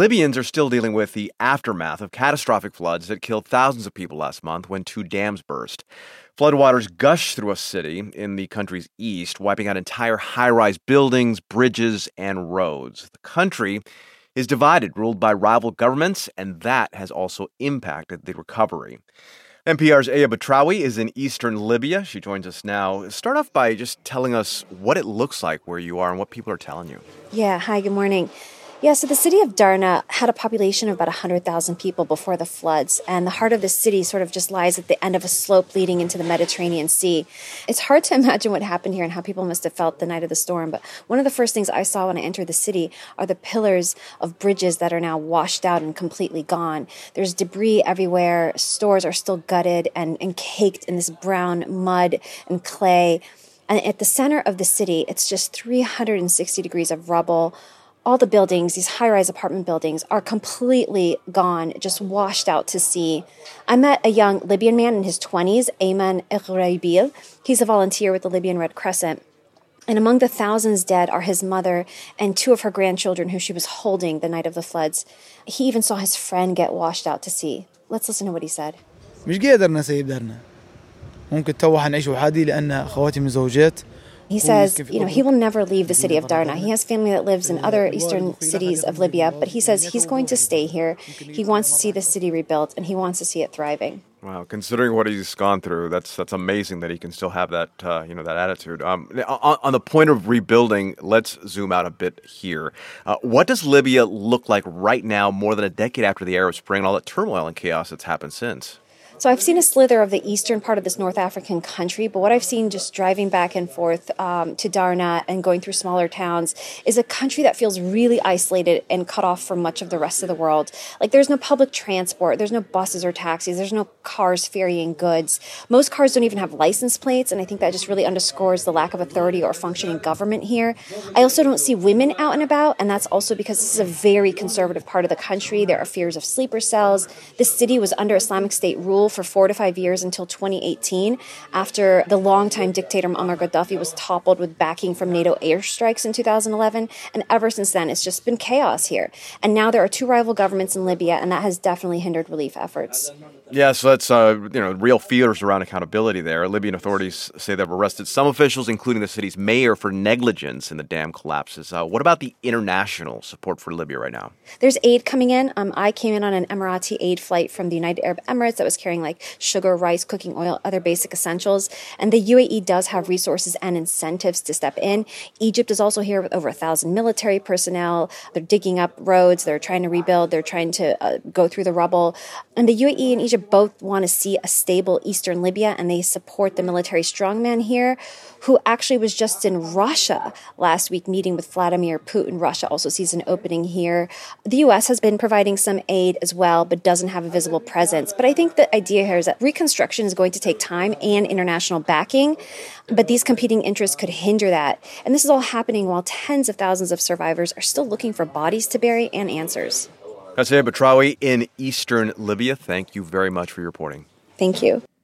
Libyans are still dealing with the aftermath of catastrophic floods that killed thousands of people last month when two dams burst. Floodwaters gushed through a city in the country's east, wiping out entire high-rise buildings, bridges, and roads. The country is divided, ruled by rival governments, and that has also impacted the recovery. NPR's Aya Batrawi is in eastern Libya. She joins us now. Start off by just telling us what it looks like where you are and what people are telling you. Yeah, hi, good morning. Yeah, so the city of Darna had a population of about 100,000 people before the floods, and the heart of the city sort of just lies at the end of a slope leading into the Mediterranean Sea. It's hard to imagine what happened here and how people must have felt the night of the storm, but one of the first things I saw when I entered the city are the pillars of bridges that are now washed out and completely gone. There's debris everywhere, stores are still gutted and caked in this brown mud and clay, and at the center of the city, it's just 360 degrees of rubble. All the buildings, these high-rise apartment buildings, are completely gone, just washed out to sea. I met a young Libyan man in his 20s, Ayman Eghrabil. He's a volunteer with the Libyan Red Crescent. And among the thousands dead are his mother and two of her grandchildren who she was holding the night of the floods. He even saw his friend get washed out to sea. Let's listen to what he said. مش قادر نسيب دارنا. ممكن توه نعيش وحدي لأن خواتي من زوجات. He says, he will never leave the city of Darna. He has family that lives in other eastern cities of Libya, but he says he's going to stay here. He wants to see the city rebuilt, and he wants to see it thriving. Wow, considering what he's gone through, that's amazing that he can still have that that attitude. On the point of rebuilding, let's zoom out a bit here. What does Libya look like right now, more than a decade after the Arab Spring and all the turmoil and chaos that's happened since? So I've seen a slither of the eastern part of this North African country, but what I've seen just driving back and forth to Darna and going through smaller towns is a country that feels really isolated and cut off from much of the rest of the world. Like there's no public transport, there's no buses or taxis, there's no cars ferrying goods. Most cars don't even have license plates, and I think that just really underscores the lack of authority or functioning government here. I also don't see women out and about, and that's also because this is a very conservative part of the country. There are fears of sleeper cells. This city was under Islamic State rule for 4 to 5 years until 2018, after the longtime dictator Muammar Gaddafi was toppled with backing from NATO airstrikes in 2011. And ever since then, it's just been chaos here. And now there are two rival governments in Libya, and that has definitely hindered relief efforts. Yeah, so that's real fears around accountability there. Libyan authorities say they've arrested some officials, including the city's mayor, for negligence in the dam collapses. What about the international support for Libya right now? There's aid coming in. I came in on an Emirati aid flight from the United Arab Emirates that was carrying like sugar, rice, cooking oil, other basic essentials. And the UAE does have resources and incentives to step in. Egypt is also here with over 1,000 military personnel. They're digging up roads. They're trying to rebuild. They're trying to go through the rubble. And the UAE and Egypt both want to see a stable eastern Libya, and they support the military strongman here, who actually was just in Russia last week meeting with Vladimir Putin. Russia also sees an opening here. The U.S. has been providing some aid as well, but doesn't have a visible presence. But I think the idea here is that reconstruction is going to take time and international backing, but these competing interests could hinder that. And this is all happening while tens of thousands of survivors are still looking for bodies to bury and answers. That's Aya Batrawi in eastern Libya. Thank you very much for your reporting. Thank you.